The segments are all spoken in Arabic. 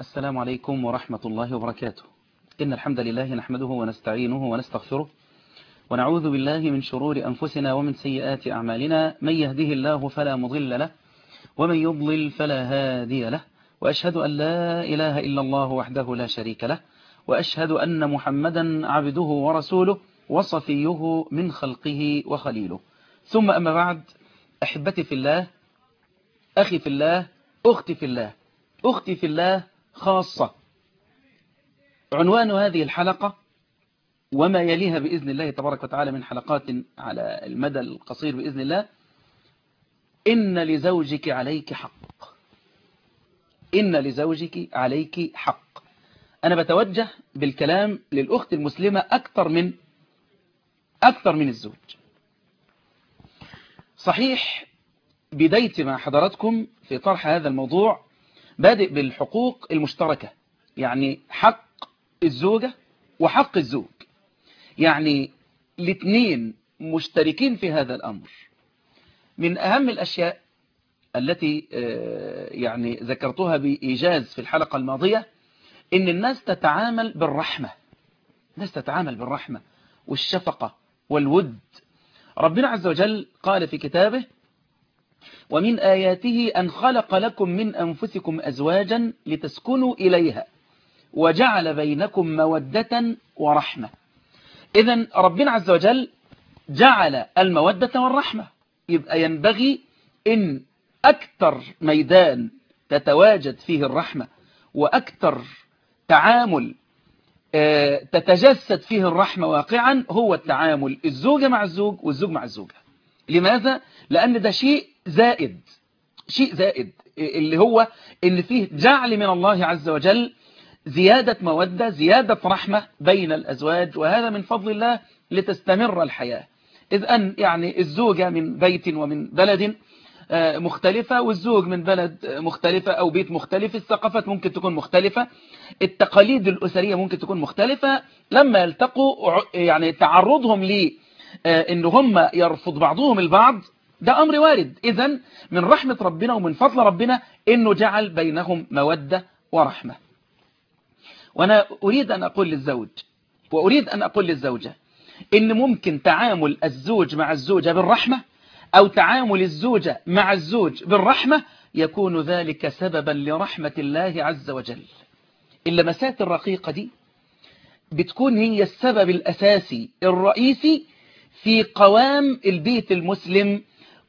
السلام عليكم ورحمة الله وبركاته. إن الحمد لله نحمده ونستعينه ونستغفره ونعوذ بالله من شرور أنفسنا ومن سيئات أعمالنا، من يهده الله فلا مضل له ومن يضلل فلا هادي له، وأشهد أن لا إله إلا الله وحده لا شريك له، وأشهد أن محمدا عبده ورسوله وصفيه من خلقه وخليله، ثم أما بعد. أحبتي في الله، أخي في الله، أختي في الله، أختي في الله خاصة، عنوان هذه الحلقة وما يليها بإذن الله تبارك وتعالى من حلقات على المدى القصير بإذن الله: إن لزوجك عليك حق. إن لزوجك عليك حق. أنا بتوجه بالكلام للأخت المسلمة أكثر من الزوج. صحيح، بدايتي مع حضراتكم في طرح هذا الموضوع بادئ بالحقوق المشتركة، يعني حق الزوجة وحق الزوج، يعني الاثنين مشتركين في هذا الأمر. من أهم الأشياء التي يعني ذكرتها بإيجاز في الحلقة الماضية إن الناس تتعامل بالرحمة، الناس تتعامل بالرحمة والشفقة والود. ربنا عز وجل قال في كتابه: ومن آياته أن خلق لكم من أنفسكم أزواجا لتسكنوا إليها وجعل بينكم مودة ورحمة. إذن ربنا عز وجل جعل المودة والرحمة، يبقى ينبغي إن أكثر ميدان تتواجد فيه الرحمة وأكثر تعامل تتجسد فيه الرحمة واقعا هو التعامل الزوجة مع الزوج والزوج مع الزوجة. لماذا؟ لأن ده شيء زائد اللي هو إن فيه جعل من الله عز وجل زيادة مودة، زيادة رحمة بين الأزواج، وهذا من فضل الله لتستمر الحياة. إذ أن يعني الزوجة من بيت ومن بلد مختلفة، والزوج من بلد مختلفة أو بيت مختلف، الثقافات ممكن تكون مختلفة، التقاليد الأسرية ممكن تكون مختلفة. لما يلتقوا يعني تعرضهم إن هم يرفض بعضهم البعض، ده أمر وارد. إذن من رحمة ربنا ومن فضل ربنا إنه جعل بينهم مودة ورحمة. وأنا أريد أن أقول للزوج وأريد أن أقول للزوجة إن ممكن تعامل الزوج مع الزوجة بالرحمة أو تعامل الزوجة مع الزوج بالرحمة يكون ذلك سببا لرحمة الله عز وجل. اللمسات الرقيقة دي بتكون هي السبب الأساسي الرئيسي في قوام البيت المسلم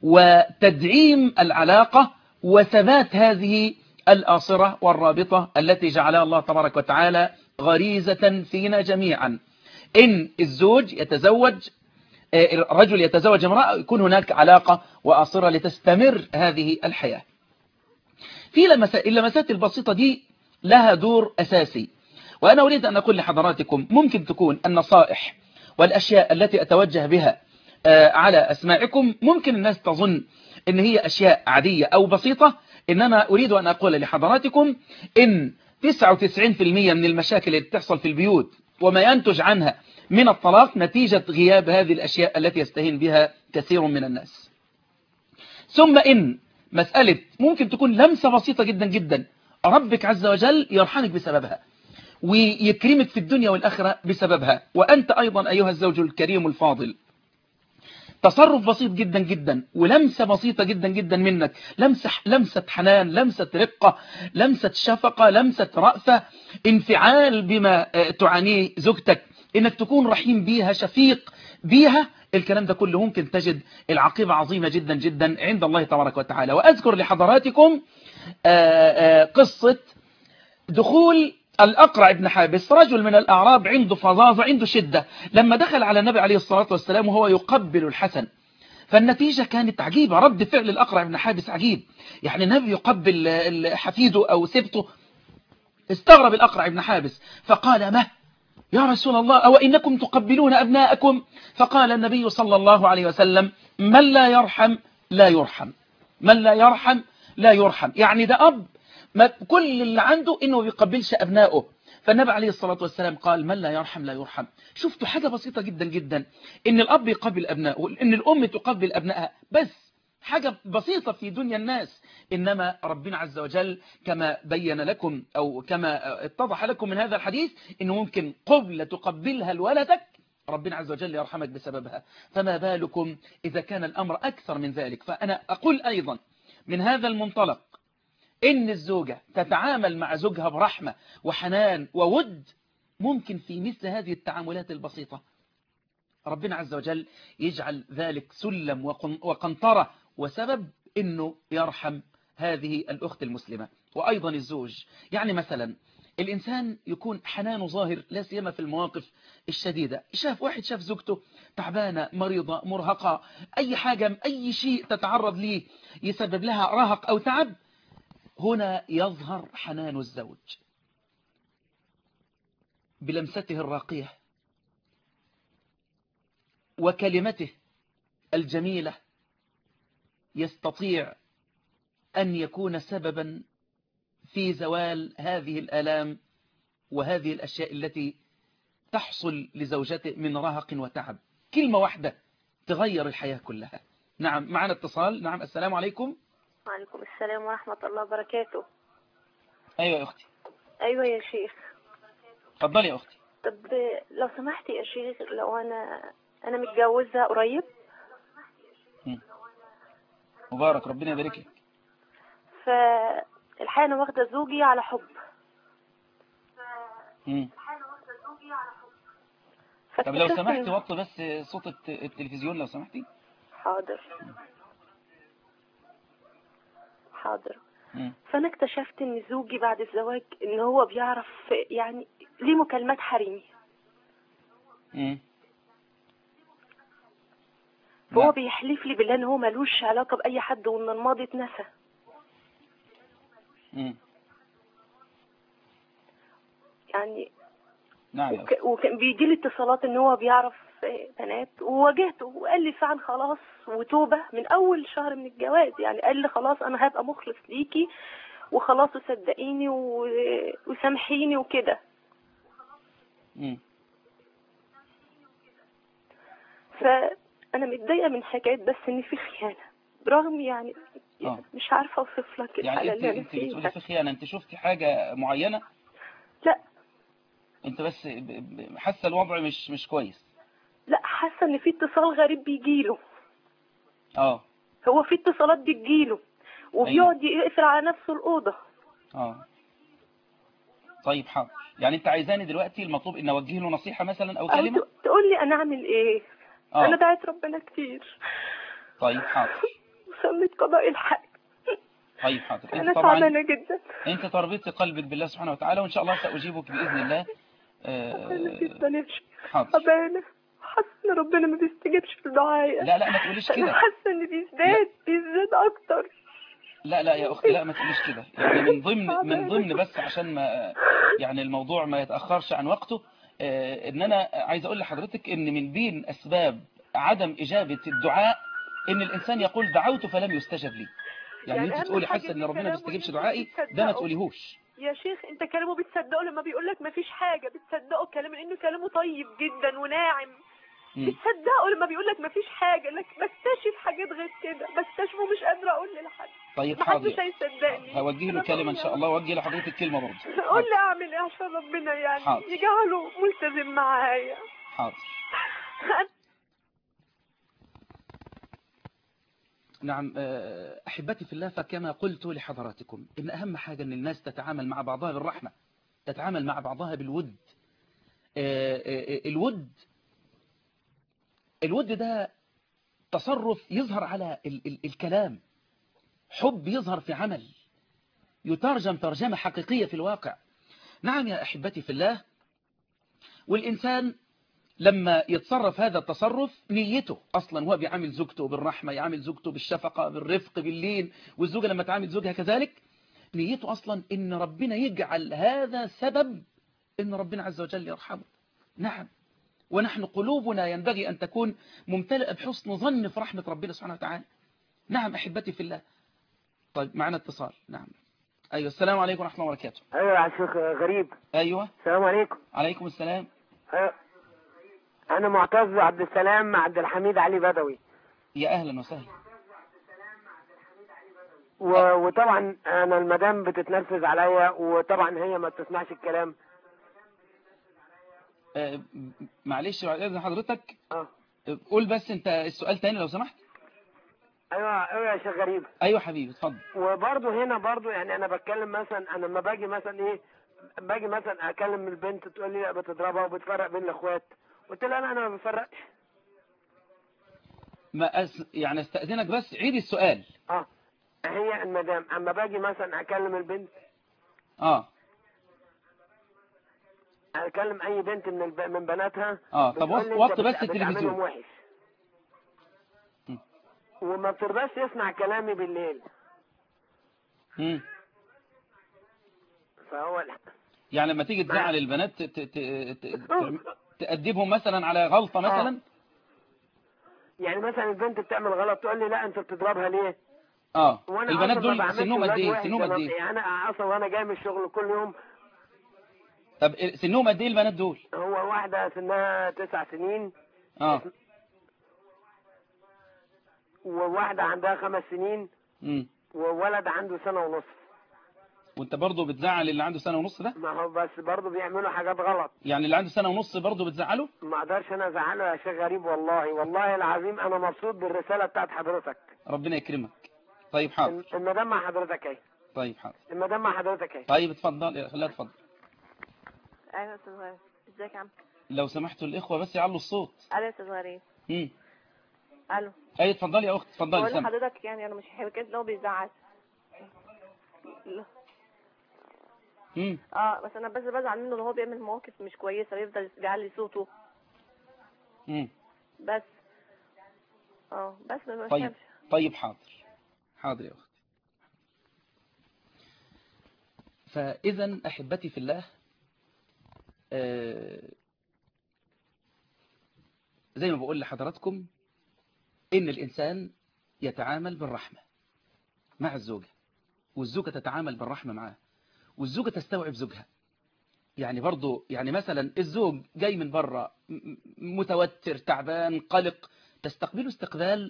وتدعيم العلاقة وثبات هذه الآصرة والرابطة التي جعلها الله تبارك وتعالى غريزة فينا جميعا. إن الزوج يتزوج، الرجل يتزوج امرأة، يكون هناك علاقة وآصرة لتستمر هذه الحياة. في اللمسات البسيطة دي لها دور أساسي، وأنا أريد أن أقول لحضراتكم ممكن تكون النصائح والأشياء التي أتوجه بها على أسماعكم ممكن الناس تظن إن هي أشياء عادية أو بسيطة، إنما أريد أن أقول لحضراتكم إن 99% من المشاكل اللي بتحصل في البيوت وما ينتج عنها من الطلاق نتيجة غياب هذه الأشياء التي يستهين بها كثير من الناس. ثم إن مسألة ممكن تكون لمسة بسيطة جدا جدا ربك عز وجل يرحمك بسببها ويكرمك في الدنيا والآخرة بسببها. وأنت أيضا أيها الزوج الكريم الفاضل، تصرف بسيط جدا جدا ولمسة بسيطة جدا جدا منك، لمسة حنان، لمسة رقة، لمسة شفقة، لمسة رأفة، انفعال بما تعانيه زوجتك، انك تكون رحيم بيها، شفيق بيها، الكلام ده كله ممكن تجد العقيبة عظيمة جدا جدا عند الله تبارك وتعالى. وأذكر لحضراتكم قصة دخول الأقرع بن حابس، رجل من الأعراب عنده فظاظة، عنده شدة، لما دخل على النبي عليه الصلاة والسلام وهو يقبل الحسن، فالنتيجة كانت عجيبة. رد فعل الأقرع بن حابس عجيب، يعني النبي يقبل حفيده أو سبته. استغرب الأقرع بن حابس فقال: ما يا رسول الله، أو إنكم تقبلون أبناءكم؟ فقال النبي صلى الله عليه وسلم: من لا يرحم لا يرحم، من لا يرحم لا يرحم. يعني ده أب كل اللي عنده إنه بيقبلش أبنائه. فالنبي عليه الصلاة والسلام قال: من لا يرحم لا يرحم. شفتوا حاجة بسيطة جدا جدا، إن الأب يقبل أبنائه، إن الأم تقبل أبنائها، بس حاجة بسيطة في دنيا الناس، إنما ربنا عز وجل كما بين لكم أو كما اتضح لكم من هذا الحديث إنه ممكن قبلة تقبلها لولدك ربنا عز وجل يرحمك بسببها، فما بالكم إذا كان الأمر أكثر من ذلك. فأنا أقول أيضا من هذا المنطلق إن الزوجة تتعامل مع زوجها برحمة وحنان وود، ممكن في مثل هذه التعاملات البسيطة ربنا عز وجل يجعل ذلك سلم وقنطرة وسبب إنه يرحم هذه الأخت المسلمة. وأيضا الزوج، يعني مثلا الإنسان يكون حنانه ظاهر لا سيما في المواقف الشديدة. واحد شاف زوجته تعبانة مريضة مرهقة، أي حاجة أي شيء تتعرض ليه يسبب لها رهق أو تعب، هنا يظهر حنان الزوج بلمسته الراقية وكلمته الجميلة، يستطيع أن يكون سببا في زوال هذه الآلام وهذه الأشياء التي تحصل لزوجته من رهق وتعب. كلمة واحدة تغير الحياة كلها. نعم، معنا اتصال. نعم، السلام عليكم. وعليكم السلام ورحمة الله وبركاته. أيوة يا أختي. أيوة يا شيخ. اتفضلي يا أختي. طب لو سمحتي يا شيخ، لو أنا متجوزة قريب. مبارك، ربنا يبارك لك. فالحقيقة أنا واخدة زوجي على حب. طب لو سمحتي وطي بس صوت التلفزيون لو سمحتي. حاضر. فأنا اكتشفت إن زوجي بعد الزواج إن هو بيعرف يعني ليه مكالمات حريمي. فهو بيحلف لي بالله إن هو ملوش علاقة بأي حد وإن الماضي اتنسى. يعني نعم. وكان بيجي لي اتصالات إن هو بيعرف بنات، وواجهته وقال لي فعلا خلاص وتوبة من أول شهر من الجواز. يعني قال لي خلاص أنا هبقى مخلص ليكي وخلاص وصدقيني وسامحيني وكده. فأنا متضايقة من حكاية بس إن في خيانة، برغم يعني مش عارفة أوصف لك الحالة اللي أنا فيها. انت بتقولي في خيانة، انت شفتي حاجة معينة؟ لا، انت بس حاسة الوضع مش كويس؟ لا، حاسة إن في اتصال غريب بيجيله. هو في اتصالات بتجيله وبيقعد يقفل على نفسه الأوضة. طيب حاضر. يعني انت عايزاني دلوقتي المطلوب ان اوجه له نصيحة مثلا او كلمة؟ أو تقول لي انا اعمل ايه؟ انا دعيت ربنا كتير. طيب حاضر. وصليت قضاء الحق. طيب حاضر. انا تعبانة جدا. انت تربطي قلبك بالله سبحانه وتعالى وان شاء الله سأجيبك بإذن الله. تعبانة جدا يا شيخ. حاضر. تعبانة، حاسة ان ربنا ما بيستجيبش في دعايا. لا ما تقوليش كده. انا حاسة ان بيزداد اكتر. لا يا اختي، لا ما تقوليش كده. يعني من ضمن بس عشان ما يعني الموضوع ما يتأخرش عن وقته، ان انا عايز اقول لحضرتك ان من بين اسباب عدم اجابة الدعاء ان الانسان يقول دعوت فلم يستجب لي. يعني انت تقولي حاسه ان ربنا ما بيستجيبش دعائي، ده ما تقوليهوش يا شيخ. انت كلامه بتصدقه لما بيقول لك ما فيش حاجه، بتصدقه كلام لانه كلامه طيب جدا وناعم. بتصدقه لما بيقول لك ما فيش حاجه، لك بكتشف حاجات غير كده، بكتشفه مش قادره اقول لحد. طيب حاضر. محدش هيصدقني. هوجه له كلمه ان شاء الله، وجه لحضرتك كلمه برضه. قول لي اعمل ايه عشان ربنا يعني يجعله ملتزم معايا. حاضر. نعم أحبتي في الله، فكما قلت لحضراتكم إن أهم حاجة أن الناس تتعامل مع بعضها بالرحمة، تتعامل مع بعضها بالود. الود ده تصرف يظهر على الكلام، حب يظهر في عمل، يترجم ترجمة حقيقية في الواقع. نعم يا أحبتي في الله، والإنسان لما يتصرف هذا التصرف نيته أصلا هو بيعامل زوجته بالرحمة، يعامل زوجته بالشفقة بالرفق باللين، والزوجة لما تعامل زوجها كذلك نيته أصلا إن ربنا يجعل هذا سبب إن ربنا عز وجل يرحمه. نعم، ونحن قلوبنا ينبغي أن تكون ممتلئة بحسن ظن في رحمة ربنا سبحانه وتعالى. نعم أحبتي في الله. طيب معنا اتصال. نعم. أيوة، السلام عليكم ورحمة الله وبركاته. أيوة يا شيخ غريب. أيوة، السلام عليكم. عليكم السلام. أنا معتز عبد السلام مع عبد الحميد علي بدوي. يا أهلا وسهلا. وطبعا انا المدام بتتنرفز عليا، وطبعا هي ما بتسمعش الكلام. معلش بعد اذن حضرتك اه قول بس انت السؤال تاني لو سمحت. ايوه يا شيخ غريب. ايوه حبيبي اتفضل. وبرضه هنا برضه يعني انا بتكلم مثلا، انا لما باجي مثلا باجي مثلا اكلم البنت تقول لي لا بتضربها وبتفرق بين الاخوات. قلت لها لا انا ما بفرقش. يعني استأذنك بس عيد السؤال. هي المدام اما باجي مثلا اكلم البنت، اكلم اي بنت من بناتها، طب بتقول لي وطي انت بس بتعاملهم التلفزيون. وحش، وما بترضاش تسمع كلامي بالليل. فهو يعني لما تيجي تزعل البنات تأدبهم مثلا على غلطة مثلا. يعني مثلا البنت بتعمل غلط تقول لي لا انت بتضربها ليه؟ وانا البنات اصلا ما دول بعملش سنهم قد ولاد ايه؟ وحش. سنهم قد ايه؟ يعني انا اصلا وانا جاي من الشغل كل يوم. طب سنهم قد ايه البنات دول؟ هو واحدة سنها 9 سنين. وواحدة عندها 5 سنين. وولد عنده 1.5 سنة. وانت برضه بتزعل اللي عنده 1.5 سنة ده؟ ما هو بس برضه بيعملوا حاجات غلط. يعني اللي عنده 1.5 سنة برضه بتزعله؟ ما اقدرش انا ازعله يا شيخ غريب، والله العظيم انا مبسوط بالرسالة بتاعت حضرتك. ربنا يكرمك. طيب حاضر. المدام مع حضرتك اهي. طيب حاضر. المدام مع حضرتك اهي. طيب اتفضل، خليها تفضل. ايوه يا استاذ غريب، ازيك يا عم؟ لو سمحتوا الاخوه بس يعلوا الصوت. الو يا استاذ غريب. الو. اي اتفضلي يا اخت اتفضلي. بقول لحضرتك يعني انا مش حكايه ان هو بيزعل. بس انا بزعل منه ان هو بيعمل مواقف مش كويسه، بيفضل يعلي صوته. بس بس ما بفهمش. طيب حاضر حاضر يا اختي. فاذا احبتي في الله، زي ما بقول لحضراتكم ان الانسان يتعامل بالرحمه مع الزوجه، والزوجه تتعامل بالرحمه معاه، والزوجه تستوعب زوجها. يعني برضو يعني مثلا الزوج جاي من بره متوتر تعبان قلق، تستقبله استقبال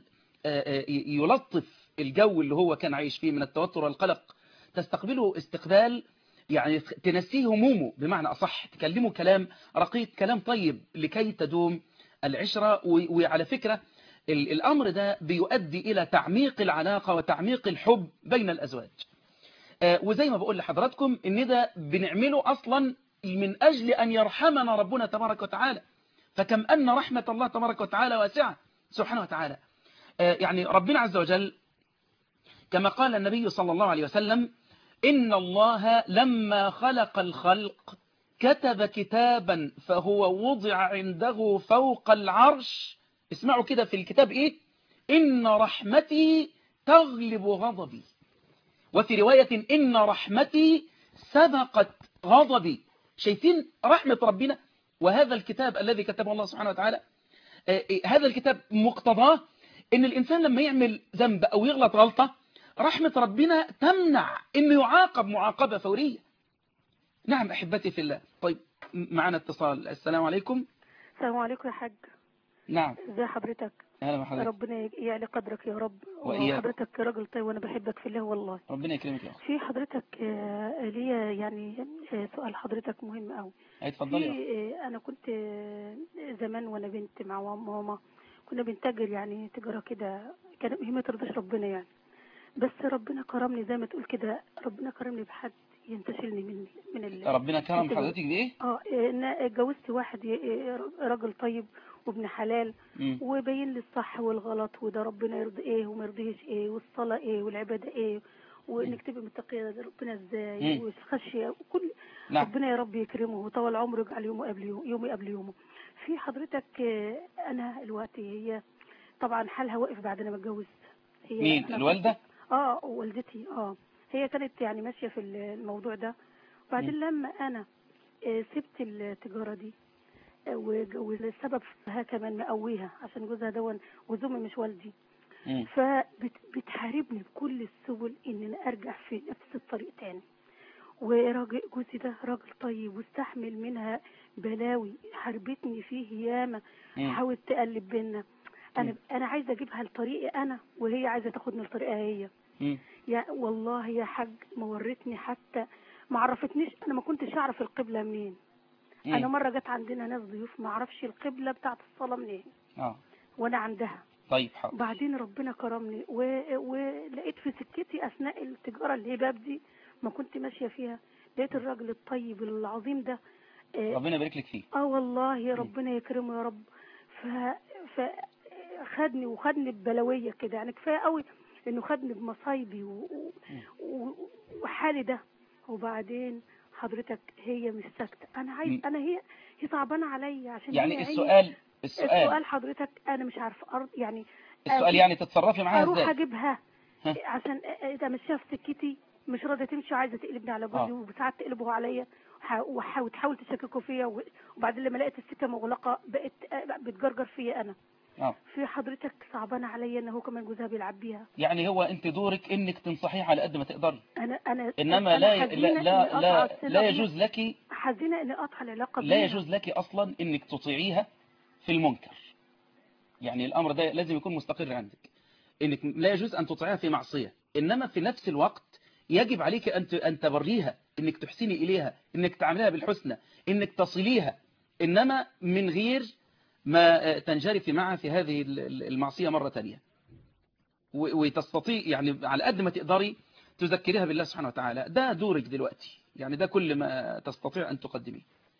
يلطف الجو اللي هو كان عايش فيه من التوتر والقلق، تستقبله استقبال يعني تنسيه همومه بمعنى أصح، تكلمه كلام رقيق كلام طيب لكي تدوم العشرة. وعلى فكرة الأمر ده بيؤدي إلى تعميق العلاقة وتعميق الحب بين الأزواج. وزي ما بقول لحضراتكم إن ده بنعمله أصلا من أجل أن يرحمنا ربنا تبارك وتعالى، فكم أن رحمة الله تبارك وتعالى واسعة سبحانه وتعالى. يعني ربنا عز وجل كما قال النبي صلى الله عليه وسلم: إن الله لما خلق الخلق كتب كتابا فهو وضع عنده فوق العرش. اسمعوا كده في الكتاب إيه؟ إن رحمتي تغلب غضبي. وفي رواية إن رحمتي سبقت غضبي. شايفين رحمة ربنا؟ وهذا الكتاب الذي كتبه الله سبحانه وتعالى، هذا الكتاب مقتضاه إن الإنسان لما يعمل ذنب أو يغلط غلطة رحمة ربنا تمنع إنه يعاقب معاقبة فورية. نعم أحبتي في الله. طيب معنا اتصال. السلام عليكم. السلام عليكم يا حاج. نعم ازي حضرتك؟ اهلا بحضرتك. ربنا يعلي قدرك يا رب. وإياك. وحضرتك راجل طيب وانا بحبك في الله والله. ربنا يكرمك يا اخي. في حضرتك ليا يعني سؤال حضرتك مهم قوي. اتفضلي. انا كنت زمان وانا بنت مع ماما كنا بنتاجر يعني تجاره كده، كان هي ما ترضيش ربنا يعني، بس ربنا كرمني زي ما تقول كده، ربنا كرمني بحد ينتشلني من ربنا كرم حضرتك بايه؟ اتجوزت واحد راجل طيب وابن حلال، وبين لي الصح والغلط، وده ربنا يرضي ايه وما يرضيش ايه، والصلاه ايه والعباده ايه، وانك تبقى متقيه ربنا ازاي، والخشيه وكل. نعم. ربنا يا رب يكرمه وطول عمره يجعل يومه قبل يومي قبل يومه. في حضرتك انا الوقت هي طبعا حالها واقف بعد ما اتجوزت. هي مين الوالده؟ والدتي. هي كانت يعني ماشيه في الموضوع ده، وبعدين لما انا سبت التجاره دي والسبب فيها كمان مقويها عشان جوزها دون وزومي مش والدي، فبتحاربني بكل السبل ان انا ارجع في نفس الطريق تاني. وراجل جوزي ده راجل طيب واستحمل منها بلاوي، حاربتني فيه ياما، حاولت تقلب بينا. انا عايزه اجيبها لطريقي انا، وهي عايزه تاخدني لطريقها هي. يا والله يا حاج ما ورتني حتى ما عرفتنيش، انا ما كنتش اعرف القبلة منين. انا مرة جت عندنا ناس ضيوف ما اعرفش القبلة بتاعت الصلاة منين وانا عندها. طيب حاضر. بعدين ربنا كرمني ولقيت في سكتي اثناء التجارة الهباب دي ما كنت ماشية فيها، لقيت الراجل الطيب العظيم ده. ربنا يبارك لك فيه. والله ربنا يكرمه يا رب. خدني وخدني ببلوية كده، يعني كفاية قوي انه خدني بمصايبي وحالي ده. وبعدين حضرتك هي مش ساكته، انا عايز انا هي صعبانه عليا عشان يعني هي السؤال حضرتك انا مش عارفه يعني السؤال يعني تتصرفي معاها ازاي؟ اروح اجيبها عشان امشيها في سكتي، مش راضيه تمشي وعايزه تقلبني على جوزي وساعات تقلبه عليا وتحاول تشككوا فيا. وبعدين لما لقيت السكه مغلقه بقت بتجرجر فيا انا. في حضرتك صعبانه عليا ان هو كمان جوزها بيلعب بيها. يعني هو انت دورك انك تنصحيه على قد ما تقدري. انما أنا لا يجوز لك، حزينه اني اقطع العلاقه بيها. لا يجوز لك اصلا انك تطيعيها في المنكر. يعني الامر ده لازم يكون مستقر عندك، انك لا يجوز ان تطيعيها في معصيه، انما في نفس الوقت يجب عليك ان تبريها، انك تحسني اليها، انك تعاملها بالحسنى، انك تصليها، انما من غير ما تنجرفي معها في هذه المعصية مرة تانية. وتستطيع يعني على قد ما تقدري تذكريها بالله سبحانه وتعالى. ده دورك دلوقتي، يعني ده كل ما تستطيع أن تقدميه.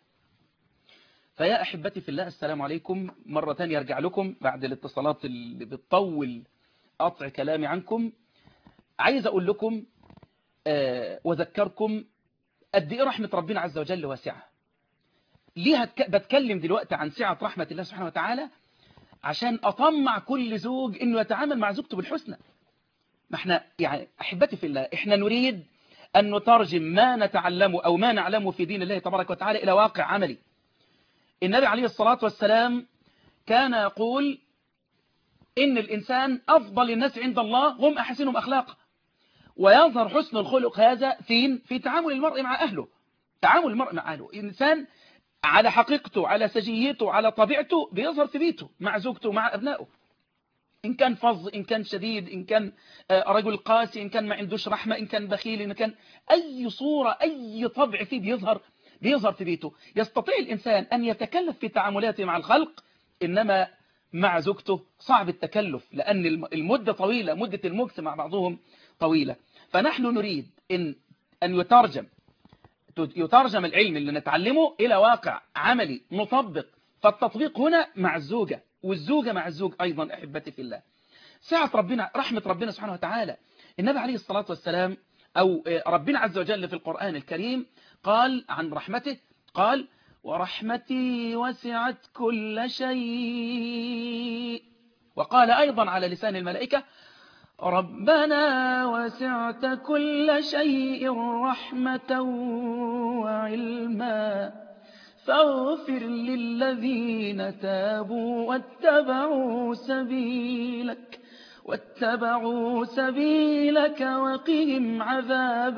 فيا أحبتي في الله، السلام عليكم مرة تانية. أرجع لكم بعد الاتصالات اللي بتطول قطع كلامي عنكم. عايز أقول لكم وذكركم قد إيه رحمة ربنا عز وجل واسعة. ليه بتكلم دلوقتي عن سعة رحمة الله سبحانه وتعالى؟ عشان أطمع كل زوج إنه يتعامل مع زوجته بالحسنى. ما احنا يعني أحبتي في الله، احنا نريد أن نترجم ما نتعلمه أو ما نعلمه في دين الله تبارك وتعالى إلى واقع عملي. النبي عليه الصلاة والسلام كان يقول إن الإنسان أفضل الناس عند الله هم أحسنهم أخلاقا. ويظهر حسن الخلق هذا في تعامل المرء مع أهله. تعامل المرء مع أهله، الإنسان على حقيقته، على سجيته، على طبيعته بيظهر في بيته مع زوجته ومع أبنائه. إن كان فظ، إن كان شديد، إن كان رجل قاسي، إن كان ما عندوش رحمة، إن كان بخيل، إن كان أي صورة، أي طبع فيه بيظهر في بيته. يستطيع الإنسان أن يتكلف في تعاملاته مع الخلق، إنما مع زوجته صعب التكلف، لأن المدة طويلة، مدة المكث مع بعضهم طويلة. فنحن نريد أن يترجم العلم اللي نتعلمه إلى واقع عملي نطبق. فالتطبيق هنا مع الزوجة، والزوجة مع الزوج أيضا. أحبتي في الله، سعة ربنا، رحمة ربنا سبحانه وتعالى. النبي عليه الصلاة والسلام أو ربنا عز وجل في القرآن الكريم قال عن رحمته، قال ورحمتي وسعت كل شيء. وقال أيضا على لسان الملائكة ربنا وسعت كل شيء رحمة وعلما فاغفر للذين تابوا واتبعوا سبيلك وقهم عذاب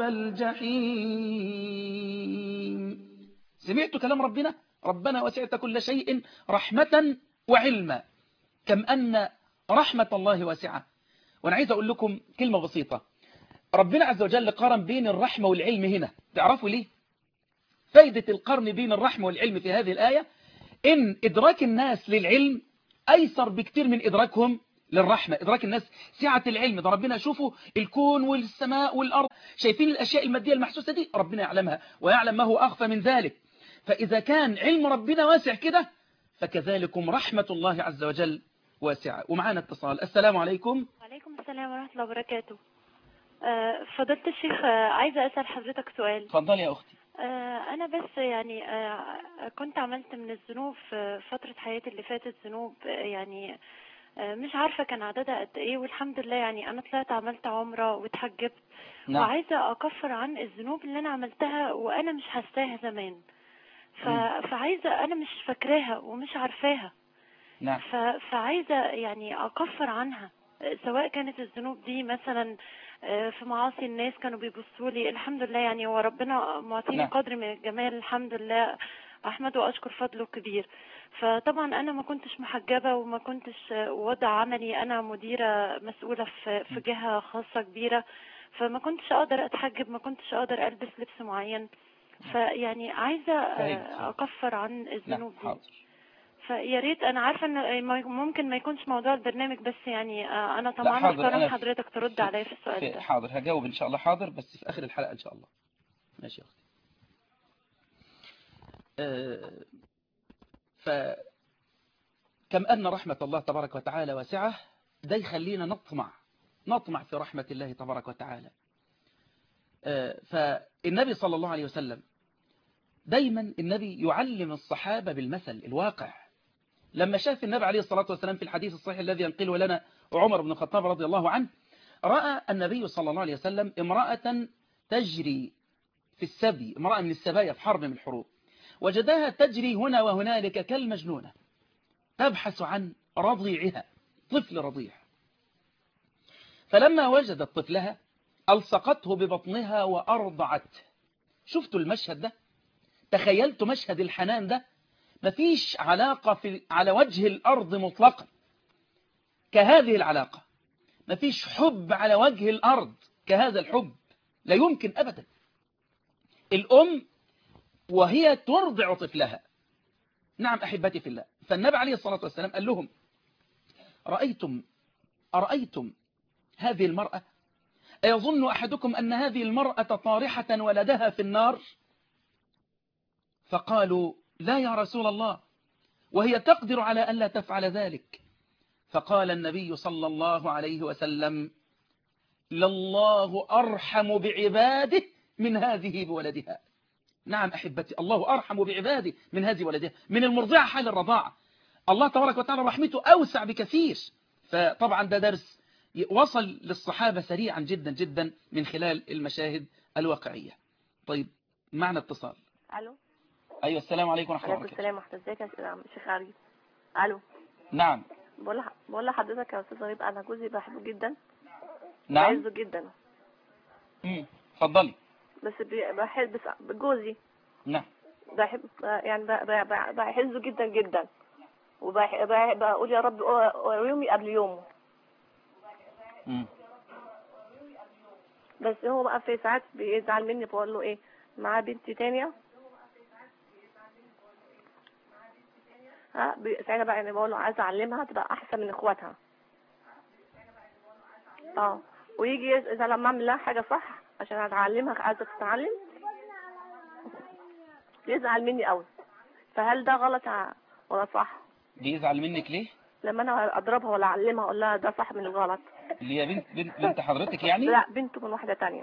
الجحيم. سمعت كلام ربنا؟ ربنا وسعت كل شيء رحمة وعلما. كم أن رحمة الله واسعة. وأنا عايز أقول لكم كلمة بسيطة. ربنا عز وجل قارن بين الرحمة والعلم هنا. تعرفوا ليه؟ فايدة القرن بين الرحمة والعلم في هذه الآية إن إدراك الناس للعلم أيسر بكتير من إدراكهم للرحمة. إدراك الناس سعة العلم ده ربنا شوفوا الكون والسماء والأرض، شايفين الأشياء المادية المحسوسة دي ربنا يعلمها ويعلم ما هو أخفى من ذلك. فإذا كان علم ربنا واسع كده، فكذلكم رحمة الله عز وجل واسعة. ومعانا اتصال. السلام عليكم. وعليكم السلام ورحمة الله وبركاته. فضيلة الشيخ، عايزة أسأل حضرتك سؤال. اتفضلي يا أختي. أنا بس يعني كنت عملت من الذنوب في فترة حياتي اللي فاتت ذنوب، يعني مش عارفة كان عددها قد إيه، والحمد لله يعني أنا طلعت عملت عمرة واتحجبت. نعم. وعايزة أكفر عن الذنوب اللي أنا عملتها وأنا مش حاساها زمان. فعايزة، أنا مش فاكراها ومش عارفاها. نعم. فعايزة يعني أكفر عنها، سواء كانت الذنوب دي مثلا في معاصي الناس كانوا بيبصوا لي، الحمد لله يعني وربنا معطيني قدر من الجمال الحمد لله، أحمد وأشكر فضله الكبير. فطبعا أنا ما كنتش محجبة وما كنتش وضع عملي، أنا مديرة مسؤولة في جهة خاصة كبيرة، فما كنتش أقدر أتحجب، ما كنتش أقدر ألبس لبس معين. فيعني عايزة أكفر عن الذنوب دي. فيا ريت، أنا عارفة إن ممكن ما يكونش موضوع البرنامج، بس يعني أنا طمعانة في كلام حضرتك ترد عليا في السؤال ده. حاضر، هجاوب إن شاء الله. حاضر، بس في آخر الحلقة إن شاء الله. ماشي يا أختي. فكم أن رحمة الله تبارك وتعالى واسعة، ده يخلينا نطمع في رحمة الله تبارك وتعالى. فالنبي صلى الله عليه وسلم دايما النبي يعلم الصحابة بالمثل الواقع. لما شاف النبي عليه الصلاة والسلام في الحديث الصحيح الذي ينقله لنا عمر بن الخطاب رضي الله عنه، رأى النبي صلى الله عليه وسلم امرأة تجري في السبي، امرأة من السبايا في حرب من الحروب، وجدها تجري هنا وهنالك كالمجنونة تبحث عن رضيعها، طفل رضيع. فلما وجدت طفلها ألصقته ببطنها وأرضعته. شفتوا المشهد ده؟ تخيلتوا مشهد الحنان ده؟ مفيش علاقة على وجه الأرض مطلقا كهذه العلاقة، مفيش حب على وجه الأرض كهذا الحب، لا يمكن أبدا. الأم وهي ترضع طفلها. نعم أحبتي في الله. فالنبي عليه الصلاة والسلام قال لهم: أرأيتم هذه المرأة؟ أيظن أحدكم أن هذه المرأة طارحة ولدها في النار؟ فقالوا: لا يا رسول الله، وهي تقدر على أن لا تفعل ذلك. فقال النبي صلى الله عليه وسلم: لله أرحم بعباده من هذه بولدها. نعم أحبتي، الله أرحم بعباده من هذه ولدها، من المرضعة حال الرضاعة. الله تبارك وتعالى رحمته أوسع بكثير. فطبعا ده درس وصل للصحابة سريعا جدا جدا من خلال المشاهد الواقعية. طيب، معنا اتصال. الو. ايوه، السلام عليكم ورحمه الله وبركاته. السلام ورحمه الله. ازيك يا شيخ علي؟ الو. نعم. بقول لحضرتك يا استاذ غريب، انا جوزي بحبه جدا. نعم. بعزه جدا. اتفضلي. بس بحب جوزي. نعم. بحب يعني بحزه جدا جدا، وبقول يا رب يومي قبل يومه. بس هو بقى في ساعات بيزعل مني، بقول له ايه، معاه بنتي تانية. ساعتها بقى يعني بقول له عايزه اعلمها تبقى احسن من اخواتها. ويجي اذا لما اعمل لها حاجه صح عشان اتعلمها، عايزه تتعلم، يزعل مني قوي. فهل ده غلط ولا صح؟ بيزعل منك ليه؟ لما انا اضربها ولا اعلمها اقول لها ده صح من الغلط. اللي هي بنت حضرتك يعني؟ لا، بنته من واحده تانية.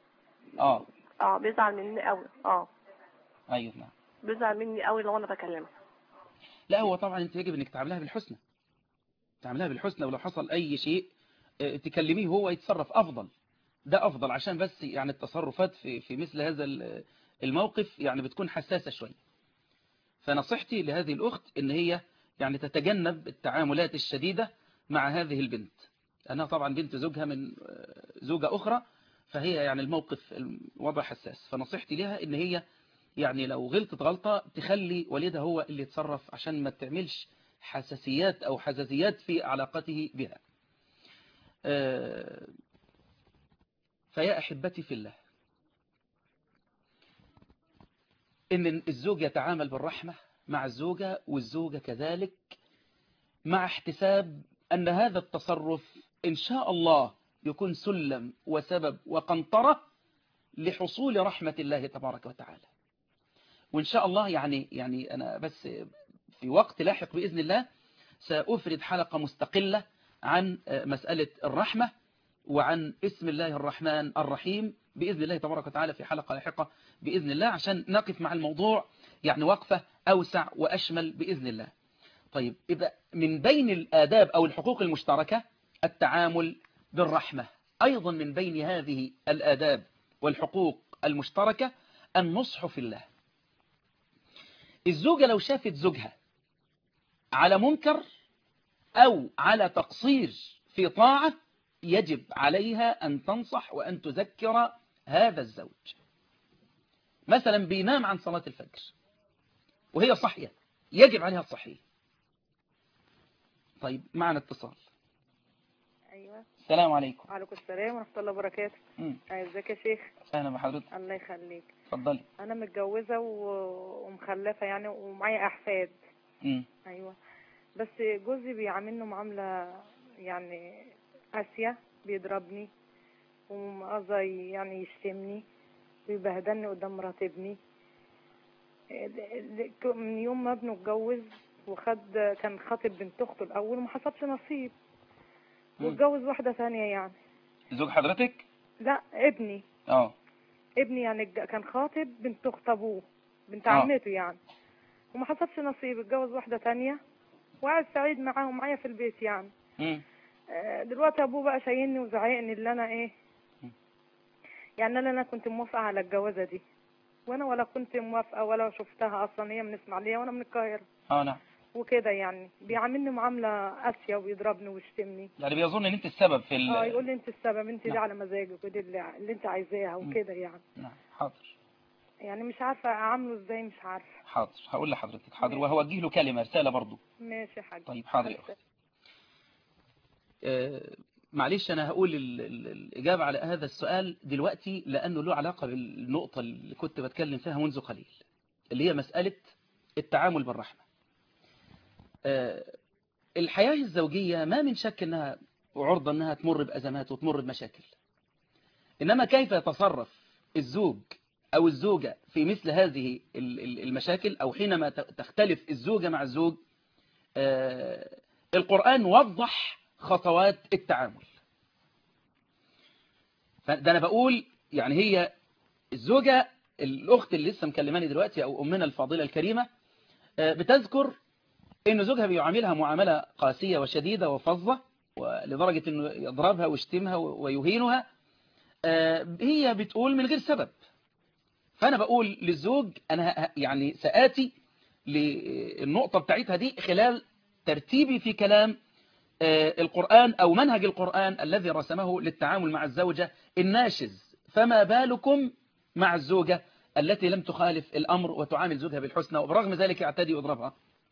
بيزعل مني قوي. ايوه نعم. بيزعل مني قوي لو انا بكلمها. لا، هو طبعا انت يجب انك تعاملها بالحسنى، ولو حصل اي شيء تكلميه هو يتصرف افضل. ده افضل، عشان بس يعني التصرفات في مثل هذا الموقف يعني بتكون حساسة شوية. فنصيحتي لهذه الاخت ان هي يعني تتجنب التعاملات الشديدة مع هذه البنت، لانها طبعا بنت زوجها من زوجة اخرى، فهي يعني الموقف الوضع حساس. فنصيحتي لها ان هي يعني لو غلطت غلطة تخلي والدها هو اللي يتصرف، عشان ما تعملش حساسيات أو حزازيات في علاقته بها. فيا أحبتي في الله، إن الزوج يتعامل بالرحمة مع الزوجة، والزوجة كذلك، مع احتساب أن هذا التصرف إن شاء الله يكون سلم وسبب وقنطرة لحصول رحمة الله تبارك وتعالى. وإن شاء الله يعني أنا بس في وقت لاحق بإذن الله سأفرد حلقة مستقلة عن مسألة الرحمة وعن اسم الله الرحمن الرحيم بإذن الله تبارك وتعالى في حلقة لاحقة بإذن الله، عشان نقف مع الموضوع يعني وقفة أوسع وأشمل بإذن الله. طيب، إذا من بين الآداب أو الحقوق المشتركة التعامل بالرحمة، أيضا من بين هذه الآداب والحقوق المشتركة النصح في الله. الزوجة لو شافت زوجها على منكر أو على تقصير في طاعة يجب عليها أن تنصح وأن تذكر هذا الزوج. مثلا بينام عن صلاة الفجر، وهي صحية يجب عليها الصحية. طيب معنا اتصال. ايوه السلام عليكم. وعليكم السلام ورحمه الله وبركاته. ازيك يا شيخ؟ اهلا بحضرتك. الله يخليك. اتفضلي. انا متجوزه ومخلفه يعني ومعايا احفاد. ايوه بس جوزي بيعاملني معامله يعني قاسيه، بيضربني ومقصدي يعني يشتمني ويبهدلني قدام مرات ابني. من يوم ما ابنه اتجوز كان خاطب بنت اخته الاول وما حصلش نصيب واتجوز واحده ثانيه. يعني زوج حضرتك؟ لا ابني. ابني يعني كان خاطب بنت اخت ابوه، بنت عمته يعني، وما حصلش نصيب، اتجوز واحده ثانيه وقعد سعيد معاه ومعايا في البيت يعني. دلوقتي ابوه بقى شايلني وزعقني اللي انا ايه يعني انا كنت موافقه على الجوازه دي، وانا ولا كنت موافقه ولا شفتها اصلا. هي من اسماعيليه وانا من القاهره. نعم. وكده يعني بيعاملني معامله قاسيه ويضربني ويشتمني. يعني بيظن ان انت السبب في يقول لي انت السبب، انت دي على مزاجك ودي اللي انت عايزاها وكده يعني. نعم حاضر. يعني مش عارفه اعامله ازاي، مش عارفه. حاضر هقول لحضرتك. حاضر وهوجه له كلمه رساله برضو. ماشي يا حاج. طيب حاضر يا اخت. معلش أنا هقول الإجابة على هذا السؤال دلوقتي لأنه له علاقة بالنقطة اللي كنت بتكلم فيها منذ قليل، اللي هي مسألة التعامل بالرحمة. الحياة الزوجية ما من شك أنها عرضة أنها تمر بأزمات وتمر بمشاكل، إنما كيف يتصرف الزوج أو الزوجة في مثل هذه المشاكل أو حينما تختلف الزوجة مع الزوج، القرآن وضح خطوات التعامل. فده أنا بقول يعني هي الزوجة الأخت اللي لسه مكلماني دلوقتي أو أمنا الفاضلة الكريمة بتذكر إن زوجها بيعاملها معاملة قاسية وشديدة وفظة ولدرجة إنه يضربها ويشتمها ويهينها. هي بتقول من غير سبب. فأنا بقول للزوج أنا يعني سآتي للنقطة بتاعتها دي خلال ترتيبي في كلام القرآن أو منهج القرآن الذي رسمه للتعامل مع الزوجة الناشز. فما بالكم مع الزوجة التي لم تخالف الأمر وتعامل زوجها بالحسنى وبرغم ذلك يعتدي ويضربها.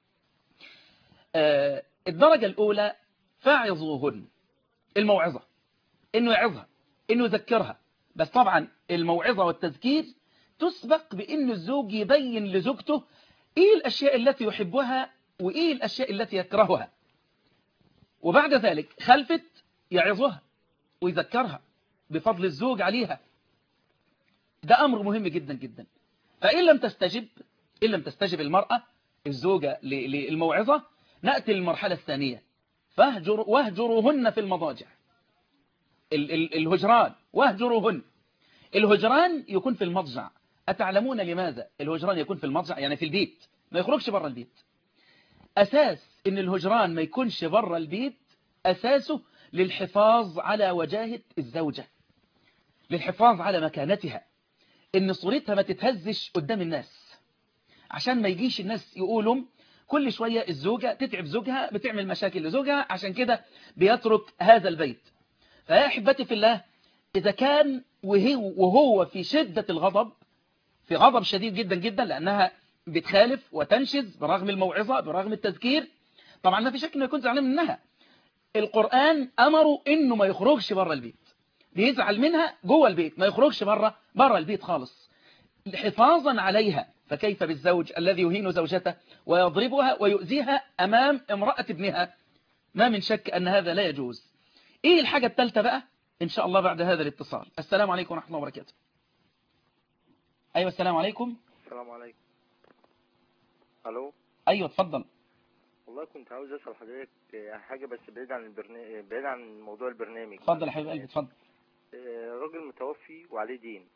الدرجة الأولى فاعظوهن، الموعظة، إنه يعظها، إنه يذكرها. بس طبعا الموعظة والتذكير تسبق بإن الزوج يبين لزوجته إيه الأشياء التي يحبها وإيه الأشياء التي يكرهها، وبعد ذلك خلفت يعظها ويذكرها بفضل الزوج عليها. ده أمر مهم جدا جدا. فإن لم تستجب المرأة الزوجة للموعظة، نأتي للمرحلة الثانية، واهجروهن في المضاجع. الهجران واهجروهن. الهجران يكون في المضجع. أتعلمون لماذا الهجران يكون في المضجع؟ يعني في البيت، ما يخرجش بره البيت. أساس إن الهجران ما يكونش بره البيت أساسه للحفاظ على وجاهة الزوجة، للحفاظ على مكانتها، إن صورتها ما تتهزش قدام الناس، عشان ما يجيش الناس يقولوا كل شوية الزوجة تتعب زوجها، بتعمل مشاكل لزوجها، عشان كده بيترك هذا البيت. فيا أحبتي في الله، إذا كان وهو في شدة الغضب، في غضب شديد جدا جدا لأنها بتخالف وتنشز برغم الموعظة برغم التذكير، طبعا ما في شك إنه يكون زعلان منها. القرآن أمره إنه ما يخرجش بره البيت، بيزعل منها جوه البيت، ما يخرجش بره البيت خالص حفاظا عليها. فكيف بالزوج الذي يهين زوجته ويضربها ويؤذيها أمام امرأة ابنها؟ ما من شك أن هذا لا يجوز. إيه الحاجة الثالثة بقى إن شاء الله بعد هذا الاتصال؟ السلام عليكم ورحمة الله وبركاته. أيوة السلام عليكم. السلام عليكم. ألو. أيوة اتفضل. والله كنت عاوز أسأل حضرتك حاجة بس بعيد عن موضوع البرنامج. اتفضل يا حبيب قلبي اتفضل. راجل متوفي وعليه دين.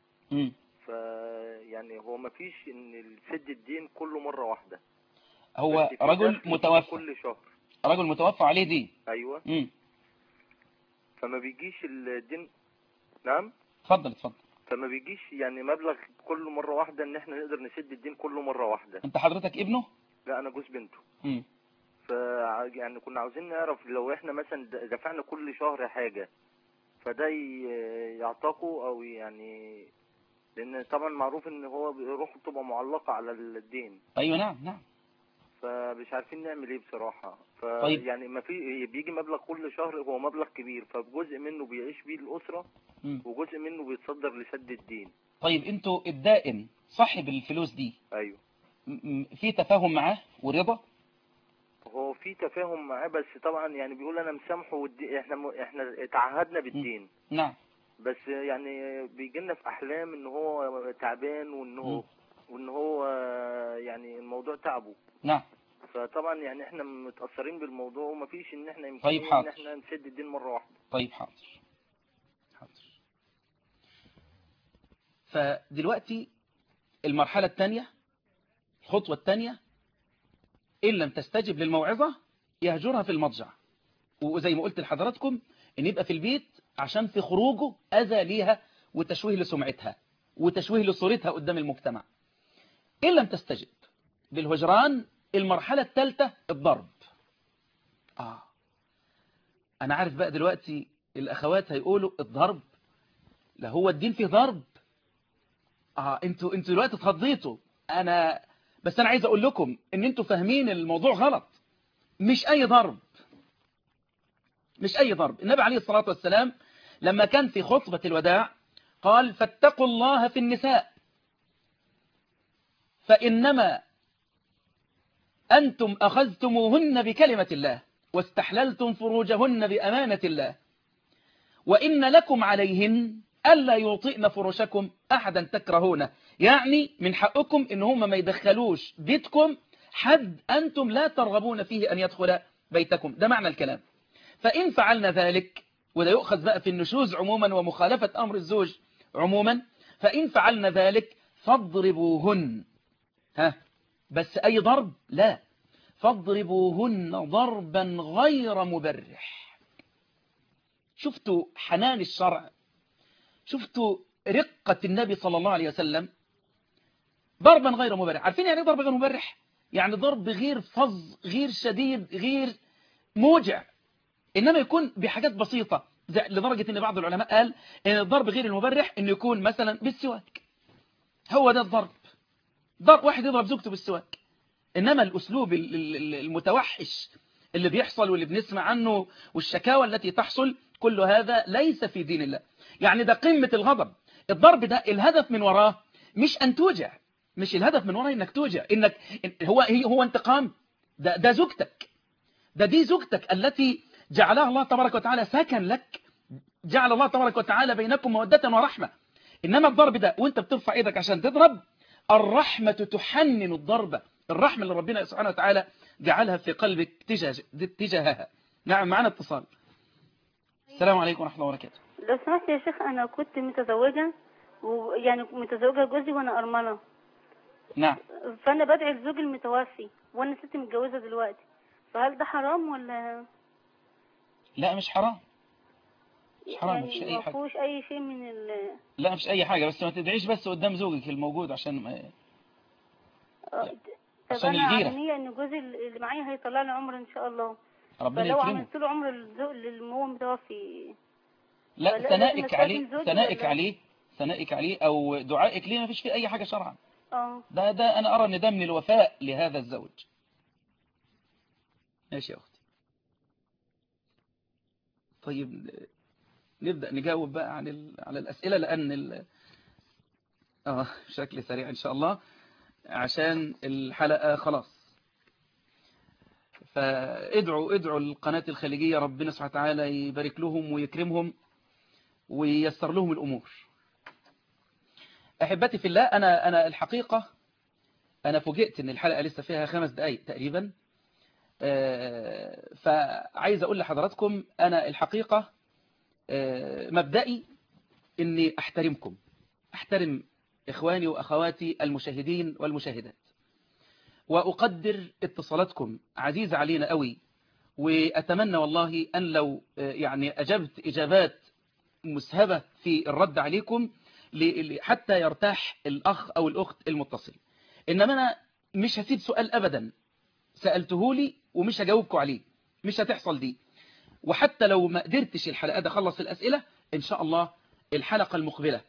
يعني هو ما فيش إن سد الدين كله مرة واحدة. هو رجل متوفى كل شهر. رجل متوفى عليه دين. أيوة. فما بيجيش الدين. نعم. اتفضل. فما بيجيش يعني مبلغ كله مرة واحدة ان احنا نقدر نسد الدين كله مرة واحدة. انت حضرتك ابنه؟ لا انا جوز بنته. يعني كنا عاوزين نعرف لو احنا مثلا دفعنا كل شهر حاجة فده يعتقوا او يعني لان طبعا معروف ان هو روحه بتبقى معلقه على الدين. ايوه نعم نعم. فمش عارفين نعمل ايه بصراحه. طيب. يعني ما في بيجي مبلغ كل شهر، هو مبلغ كبير، فجزء منه بيعيش بيه الاسره وجزء منه بيتصدر لسد الدين. طيب انتوا الدائن صاحب الفلوس دي ايوه في تفاهم معاه ورضا؟ هو في تفاهم معاه، بس طبعا يعني بيقول انا مسامحه احنا تعهدنا بالدين. نعم. بس يعني بيجي لنا في احلام ان هو تعبان وان هو يعني الموضوع تعبه. نعم. فطبعا يعني احنا متاثرين بالموضوع، ومفيش ان احنا يمكن طيب ان احنا نسد الدين مره واحده. طيب حاضر. فدلوقتي المرحله الثانيه، الخطوه الثانيه، ان لم تستجب للموعظه يهجرها في المضجع. وزي ما قلت لحضراتكم ان يبقى في البيت عشان في خروجه اذى ليها وتشويه لسمعتها وتشويه لصورتها قدام المجتمع. ان لم تستجب بالهجران، المرحله الثالثه الضرب. انا عارف بقى دلوقتي الاخوات هيقولوا الضرب، لا هو الدين فيه ضرب. انتوا دلوقتي اتخضيتوا. بس انا عايز اقول لكم ان انتوا فاهمين الموضوع غلط. مش اي ضرب، مش اي ضرب. النبي عليه الصلاة والسلام لما كان في خطبة الوداع قال فاتقوا الله في النساء فإنما أنتم أخذتموهن بكلمة الله واستحللتم فروجهن بأمانة الله، وإن لكم عليهن ألا يوطئن فرشكم أحدا تكرهونه. يعني من حقكم إن هم ما يدخلوش بيتكم حد أنتم لا ترغبون فيه أن يدخل بيتكم. ده معنى الكلام. فإن فعلنا ذلك، وده يؤخذ بقى في النشوز عموما ومخالفة أمر الزوج عموما، فإن فعلنا ذلك فاضربوهن. بس أي ضرب؟ لا، فاضربوهن ضربا غير مبرح. شفتوا حنان الشرع؟ شفتوا رقة النبي صلى الله عليه وسلم؟ ضربا غير مبرح. عارفين يعني ضرب غير مبرح؟ يعني ضرب غير فظ، غير شديد، غير موجع، إنما يكون بحاجات بسيطة، لدرجة أن بعض العلماء قال إن الضرب غير المبرح إنه يكون مثلا بالسواك. هو ده الضرب. ضرب واحد يضرب زوجته بالسواك. إنما الأسلوب المتوحش اللي بيحصل واللي بنسمع عنه والشكاوى التي تحصل، كل هذا ليس في دين الله. يعني ده قمة الغضب. الضرب ده الهدف من وراه مش أن توجع، مش الهدف من وراه إنك توجع، إنك هو انتقام. ده زوجتك، دي زوجتك التي جعلها الله تبارك وتعالى سكن لك، جعل الله تبارك وتعالى بينكم مودة ورحمة. إنما الضرب ده وانت بترفع ايدك عشان تضرب، الرحمة تحنن الضربة، الرحمة اللي ربنا سبحانه وتعالى جعلها في قلبك تجاهها. نعم، معنا اتصال. السلام عليكم ورحمة الله وبركاته. لو سمحت يا شيخ، أنا كنت متزوجة، ويعني متزوجة جوزي وأنا أرملة. نعم. فأنا بدعي لزوجي المتوفي وأنا ست متجوزة دلوقتي، فهل ده حرام ولا؟ لا مش حرام، مش حرام، يعني مش أي حاجة. ما فيهوش أي شيء من لا مش أي حاجة، بس ما تدعيش بس قدام زوجك الموجود عشان طب أنا على نية إن جوزي اللي معايا هيطلع لي عمر إن شاء الله، ربنا فلو يكرمه. عملت له عمر اللي هو متوفي، لا ثنائك عليه أو دعائك ليه ما فيش فيه أي حاجة شرعا. ده أنا أرى أن ده من الوفاء لهذا الزوج. ماشي يا أختي. طيب نبدأ نجاوب بقى على الأسئلة، لأن بشكل سريع إن شاء الله عشان الحلقة خلاص. فادعوا القناة الخليجية، ربنا سبحانه وتعالى يبارك لهم ويكرمهم وييسر لهم الأمور. أحبتي في الله، أنا الحقيقة أنا فوجئت أن الحلقة لسه فيها 5 دقايق تقريبا. فعايز أقول لحضراتكم أنا الحقيقة مبدئي أني أحترمكم، أحترم إخواني وأخواتي المشاهدين والمشاهدات، وأقدر اتصالاتكم عزيزة علينا قوي، وأتمنى والله أن لو يعني أجبت إجابات مسهبة في الرد عليكم حتى يرتاح الأخ أو الأخت المتصل. إنما أنا مش هسيب سؤال أبدا سألته لي ومش هجاوبكم عليه، مش هتحصل دي. وحتى لو ما قدرتش الحلقة ده أخلص الأسئلة، إن شاء الله الحلقة المقبلة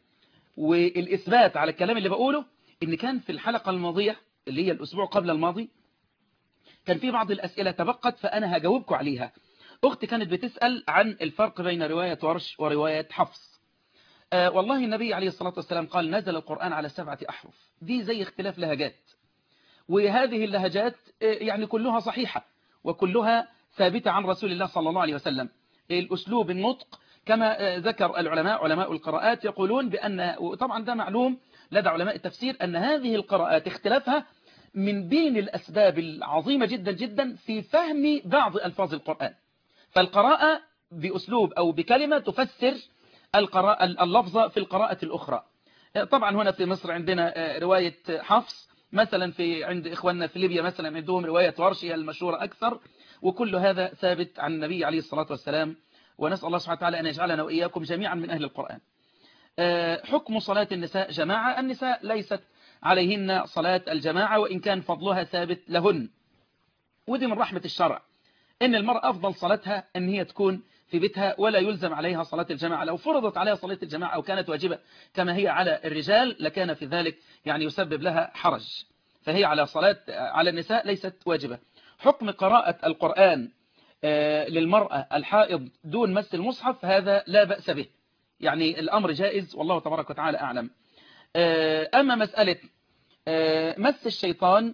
والإثبات على الكلام اللي بقوله إن كان في الحلقة الماضية اللي هي الأسبوع قبل الماضي كان في بعض الأسئلة تبقت فأنا هجاوبكم عليها. أختي كانت بتسأل عن الفرق بين رواية ورش ورواية حفص. والله النبي عليه الصلاة والسلام قال نزل القرآن على 7 أحرف، دي زي اختلاف لهجات، وهذه اللهجات يعني كلها صحيحة وكلها ثابتة عن رسول الله صلى الله عليه وسلم. الأسلوب النطق كما ذكر العلماء علماء القراءات يقولون بأن، وطبعا ده معلوم لدى علماء التفسير، أن هذه القراءات اختلافها من بين الأسباب العظيمة جدا جدا في فهم بعض ألفاظ القرآن. فالقراءة بأسلوب أو بكلمة تفسر اللفظة في القراءة الأخرى. طبعا هنا في مصر عندنا رواية حفص، مثلا عند إخواننا في ليبيا مثلا عندهم رواية ورش هي المشهورة أكثر، وكل هذا ثابت عن النبي عليه الصلاة والسلام، ونسأل الله سبحانه وتعالى أن يجعلنا وإياكم جميعا من أهل القرآن. حكم صلاة النساء جماعة. النساء ليست عليهن صلاة الجماعة وإن كان فضلها ثابت لهن، ودي من رحمة الشرع إن المرأة أفضل صلاتها أن هي تكون في بيتها ولا يلزم عليها صلاة الجماعة. لو فرضت عليها صلاة الجماعة أو كانت واجبة كما هي على الرجال لكان في ذلك يعني يسبب لها حرج، فهي على النساء ليست واجبة. حكم قراءة القرآن للمرأة الحائض دون مس المصحف هذا لا بأس به، يعني الأمر جائز والله تبارك وتعالى أعلم. أما مسألة مس الشيطان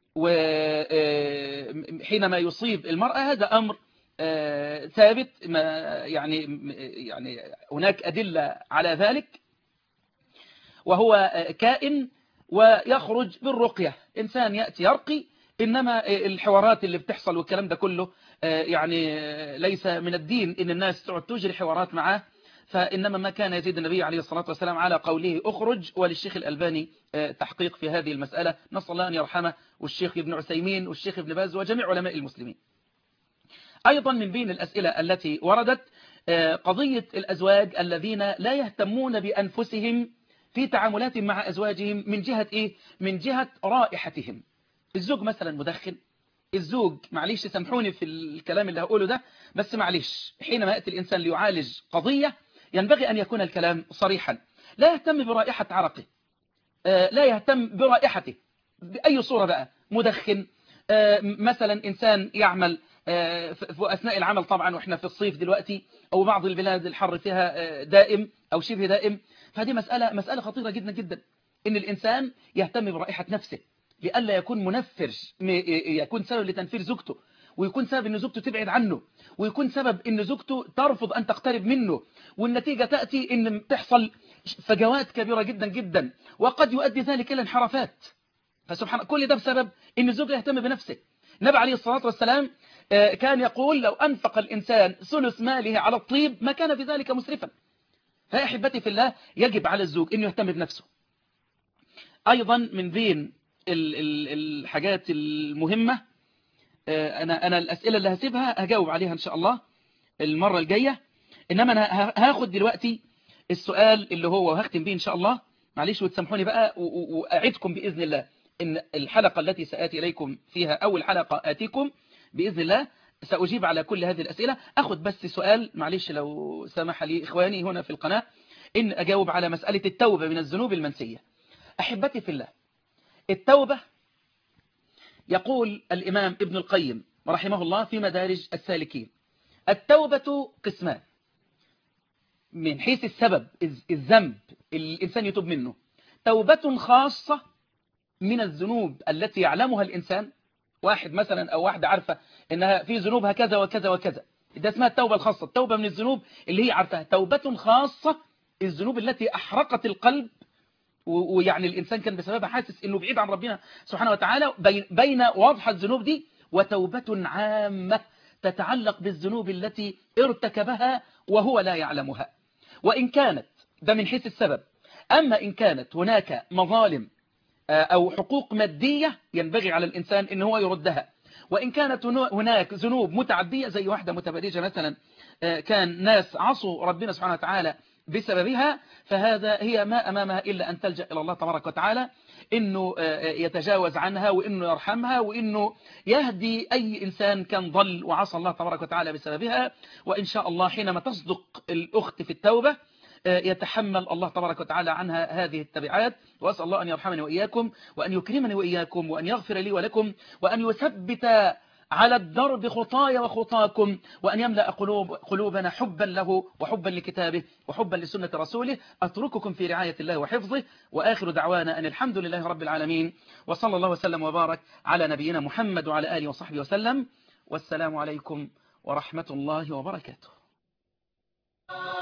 وحينما يصيب المرأة هذا أمر ثابت، يعني هناك أدلة على ذلك، وهو كائن ويخرج بالرقية. إنسان يأتي يرقي، إنما الحوارات اللي بتحصل والكلام ده كله يعني ليس من الدين إن الناس تقعد تجري حوارات معاه، فإنما ما كان يزيد النبي عليه الصلاة والسلام على قوله أخرج. وللشيخ الألباني تحقيق في هذه المسألة، نسأل الله أن يرحمه، والشيخ ابن عثيمين والشيخ ابن باز وجميع علماء المسلمين. أيضا من بين الأسئلة التي وردت قضية الأزواج الذين لا يهتمون بأنفسهم في تعاملاتهم مع أزواجهم من جهة إيه؟ من جهة رائحتهم. الزوج مثلا مدخن، الزوج معليش سامحوني في الكلام اللي هقوله ده، بس معليش حينما يأتي الإنسان ليعالج قضية ينبغي أن يكون الكلام صريحا. لا يهتم برائحة عرقه، لا يهتم برائحته بأي صورة بقى. مدخن مثلا إنسان يعمل في أثناء العمل، طبعا وإحنا في الصيف دلوقتي أو بعض البلاد الحر فيها دائم أو شبه دائم، فهذه مسألة خطيرة جدا جدا إن الإنسان يهتم برائحة نفسه لئلا يكون منفر، يكون سبب لتنفير زوجته، ويكون سبب إن زوجته تبعد عنه، ويكون سبب إن زوجته ترفض أن تقترب منه، والنتيجة تأتي إن تحصل فجوات كبيرة جدا جدا، وقد يؤدي ذلك إلى انحرافات. فسبحان كل ده بسبب إن الزوج يهتم بنفسه. النبي عليه الصلاة والسلام كان يقول لو أنفق الإنسان ثلث ماله على الطيب ما كان في ذلك مسرفا. فيا أحبتي في الله يجب على الزوج إنه يهتم بنفسه. أيضا من بين الحاجات المهمة، أنا الأسئلة اللي هسيبها هجاوب عليها إن شاء الله المرة الجاية، إنما أنا هاخد دلوقتي السؤال اللي هو وهختم به إن شاء الله. معليش وتسامحوني بقى، وأعدكم بإذن الله إن الحلقة التي سآتي إليكم فيها أول حلقة آتيكم بإذن الله سأجيب على كل هذه الأسئلة. أخذ بس سؤال معليش لو سمح لي إخواني هنا في القناة إن أجاوب على مسألة التوبة من الذنوب المنسية. أحبتي في الله، التوبة يقول الإمام ابن القيم رحمه الله في مدارج السالكين التوبة قسمان من حيث السبب، الذنب الإنسان يتوب منه. توبة خاصة من الذنوب التي يعلمها الإنسان، واحد مثلا أو واحدة عارفة إنها في ذنوبها كذا وكذا وكذا، ده اسمها التوبة الخاصة. التوبة من الذنوب اللي هي عارفها. توبة خاصة الذنوب التي أحرقت القلب، ويعني الإنسان كان بسببها حاسس إنه بعيد عن ربنا سبحانه وتعالى، بين واضحة الذنوب دي. وتوبة عامة تتعلق بالذنوب التي ارتكبها وهو لا يعلمها، وإن كانت ده من حيث السبب. أما إن كانت هناك مظالم أو حقوق مادية ينبغي على الإنسان إن هو يردها، وإن كانت هناك ذنوب متعدية زي واحدة متبرجة مثلا كان ناس عصوا ربنا سبحانه وتعالى بسببها، فهذا هي ما أمامها إلا أن تلجأ إلى الله تبارك وتعالى إنه يتجاوز عنها وإنه يرحمها وإنه يهدي أي إنسان كان ضل وعصى الله تبارك وتعالى بسببها. وإن شاء الله حينما تصدق الأخت في التوبة يتحمل الله تبارك وتعالى عنها هذه التبعات. وأسأل الله أن يرحمني وإياكم، وأن يكرمني وإياكم، وأن يغفر لي ولكم، وأن يثبت على الدرب خطايا وخطاكم، وأن يملأ قلوبنا حبا له وحبا لكتابه وحبا لسنة رسوله. أترككم في رعاية الله وحفظه، وآخر دعوانا أن الحمد لله رب العالمين، وصلى الله وسلم وبارك على نبينا محمد وعلى آله وصحبه وسلم. والسلام عليكم ورحمة الله وبركاته.